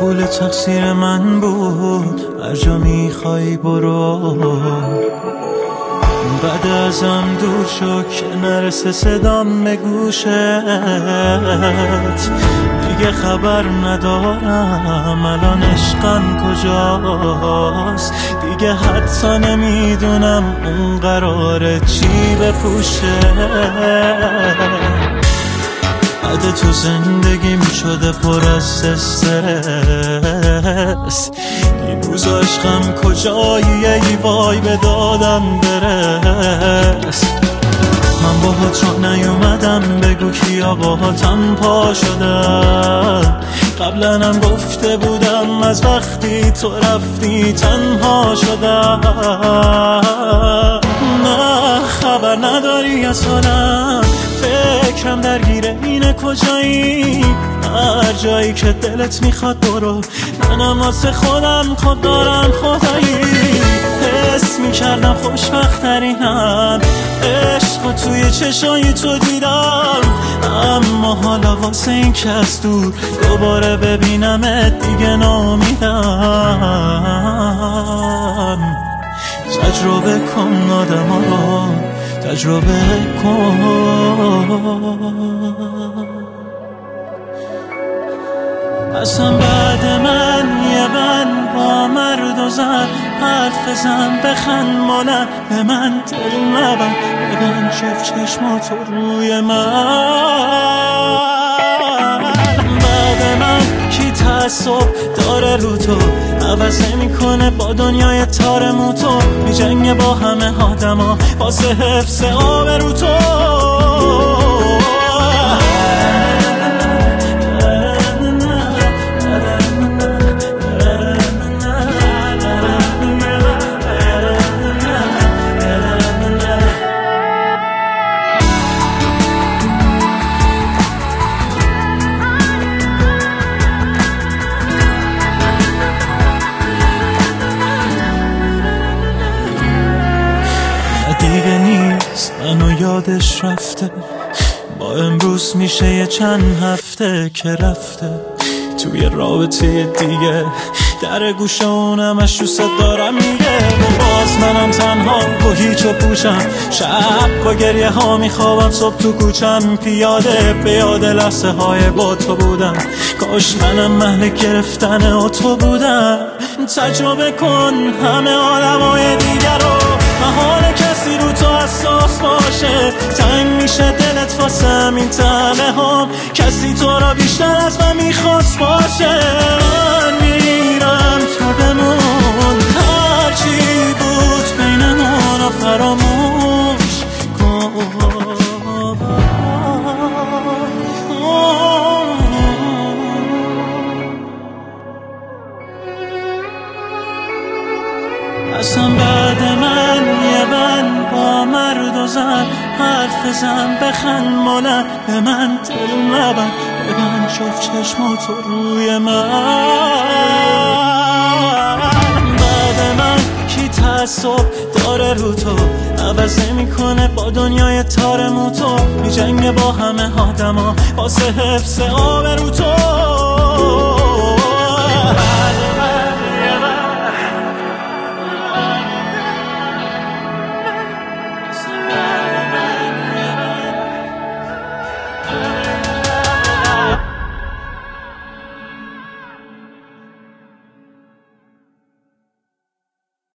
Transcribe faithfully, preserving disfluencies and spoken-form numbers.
قبول تقصیر من بود، هر جا میخوای برو. بعد ازم دور شو که نرسه صدام به گوشت، دیگه خبر ندارم الان عشقم کجاست. دیگه حتی نمیدونم اون قراره چی بپوشه. بعد تو زندگیم شده پر از استرس، دیروز عشقم کجایی ای وای به دادم برس. من با تو نیومدم بگو کیا با هاتم پا شدم. قبلا هم گفته بودم از وقتی تو رفتی تنها شدم. نه خبر نداری از حالم، فکرم درگیره اینه کجایی. هر جایی که دلت میخواد برو، منم واسه خودم خود دارم خدایی. حس میکردم خوشبخت‌ترینم، عشق توی چشای تو دیدم. اما حالا واسه این که از دور دوباره ببینمت دیگه نامیدم. تجربه کن آدم رو، تجربه کن. اصلا بعد من یه من با مرد و زن حرف بزن، بخند ماله به من دل نبن، ببن شف چشماتو روی من. بعد من کی تعصب داره رو تو، عوض نمیکنه با دنیای تار موتو. می جنگ با همه آدما واسه حفظ آبرو تو. دیگه نیست منو یادش رفته، با امروز میشه یه چند هفته که رفته توی رابطه دیگه. در گوشه اونمش دوست دارم میگه، و باز منم تنها و هیچ و پوشم. شب با گریه ها میخوابم، صبح تو کوچم پیاده به یاد لحظه های با تو بودم. کاش منم محل گرفتن و تو بودم. تجربه کن همه آدمای دیگر رو، محال کسی رو تو حساس باشه. تنگ میشه دلت واسه همین تنه هم، کسی تو را بیشتر از من میخواست باشه. من میرم تو بمون، هرچی بود بینمون رو فراموش کن. اصلا بعد من یه من با مرد و زن حرف بزن، بخند ماله به من دل نبن، ببن شف چشماتو روی من. بعد من کی تعصب داره رو تو، عوض نمیکنه با دنیای تار موتو. می جنگ با همه آدما واسه حفظ آبرو تو.